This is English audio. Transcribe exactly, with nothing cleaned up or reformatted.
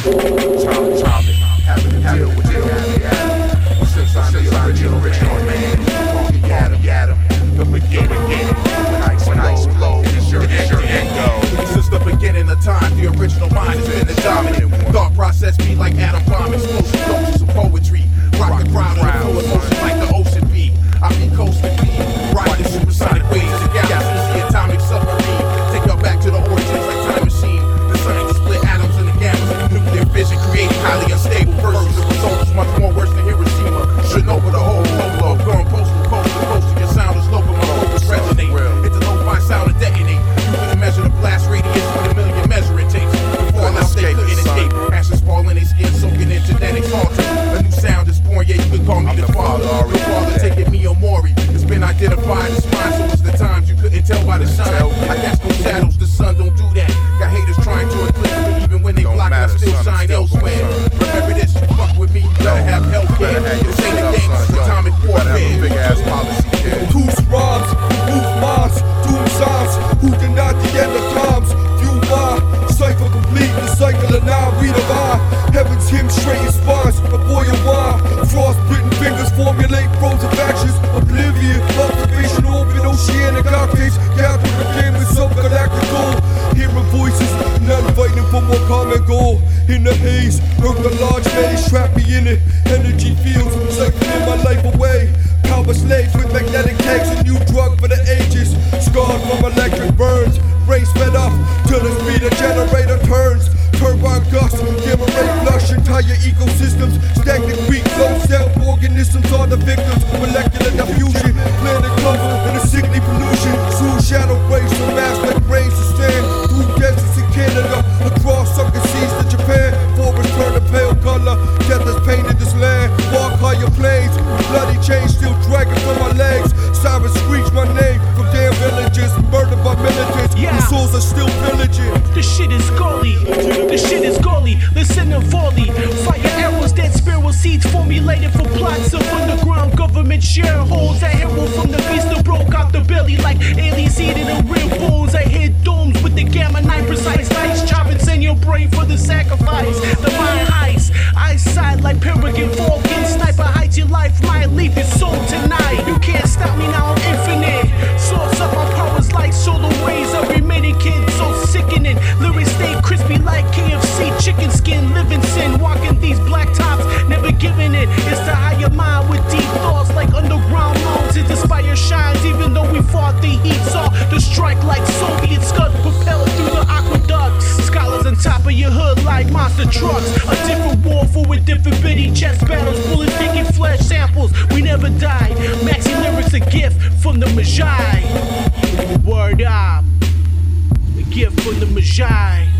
Child, child, having to deal with deal with Adam. Since I'm the original, original man, talking Adam, Adam, the beginning, beginning. When I explode, it's your, it's your ego. Since the beginning of time, the original mind has been the dominant one. Thought process be like atom bomb, explosive doses of poetry. Rock the ground in a full emotion like the ocean be. I be coasting be, riding supersonic waves to galaxies, the atomic submarine. Take y'all back to the origins like time machine. The science split atoms in the gammas. Nuclear fission creating highly unstable versions. The result is much more worse than Hiroshima. Chernobyl, the whole globe, going postal coast to coast. Your sound is local, my focus resonate. It's a lo-fi sound to detonate. You couldn't measure the blast radius with a million measuring tapes. Before now they couldn't escape. Ashes fall in their skin, soaking in genetics altered. A new sound is born, yeah, you can call me the father. The father taking me on Mori. It's been identified as mine, so it's the times you couldn't tell by the shine. I cast no shadows, the sun don't do that. Got haters trying to eclipse me, even when they block, I still shine elsewhere. Remember this, you fuck with me, you better have healthcare. This ain't a game, it's atomic warfare. Big ass policy, kid. Who's rhymes, who's moms, doom signs, who denied the end of times? View why, cycle complete, the cycle of nine, read of I. Heaven's him straight in spines, a boy of wine. Frost-bitten fingers formulate frozen factions. Oblivion, observation, orbit, oceanic octaves. Gather the game in some galactic goal. Hearing voices, none fighting for more common goal. In the haze, heard the large maze, trap me in it. Energy fields, cycling my life away. Power slaves with magnetic tags, a new drug for the ages. Scarred from electric burns, brain sped up to the speed a generator turns. Turbine gusts, gamma ray flush, entire ecosystems. Stagnant weak, low cell organisms are the victims. Molecular diffusion, planet cover in a sickly pollution. Soon shadow rays from mass like rains to stand. Through deserts in Canada, across sunken seas to Japan. Forests turn a pale color, death has painted this land. Walk higher planes, bloody chains still dragging from my legs. Sirens screech my name from damn villages, murdered by militants yeah. whose souls are still pillaging. This shit is gully, this shit is gully. Listen to volley, fire arrows, dead sparrow seeds formulated for plots of underground government shareholders. A hero from the beast that broke out the belly like aliens eating the real bones. I hit domes with the gamma nine precise lights, chopping send your brain for the sacrifice. The mind heist, eyesight like peregrine falcon, sniper hides your life. My leap is sold tonight. You can't stop me now, I'm infinite. Source of my powers like solar rays. Every minute kid so sickening. Lyrics stay crispy like K F C chicken skin. Living sin, walking these black tops, never giving it. It's the higher mind with deep thoughts like underground mountains. Inspire shines even though we fought the heat. Saw the strike like Soviet scud propelled through the aqueducts. Scholars on top of your hood like monster trucks. A different war for with different bitty chess battles. Bullet thinking flesh samples, we never died. Maxi lyrics a gift from the Magi. Word up, a gift from the Magi.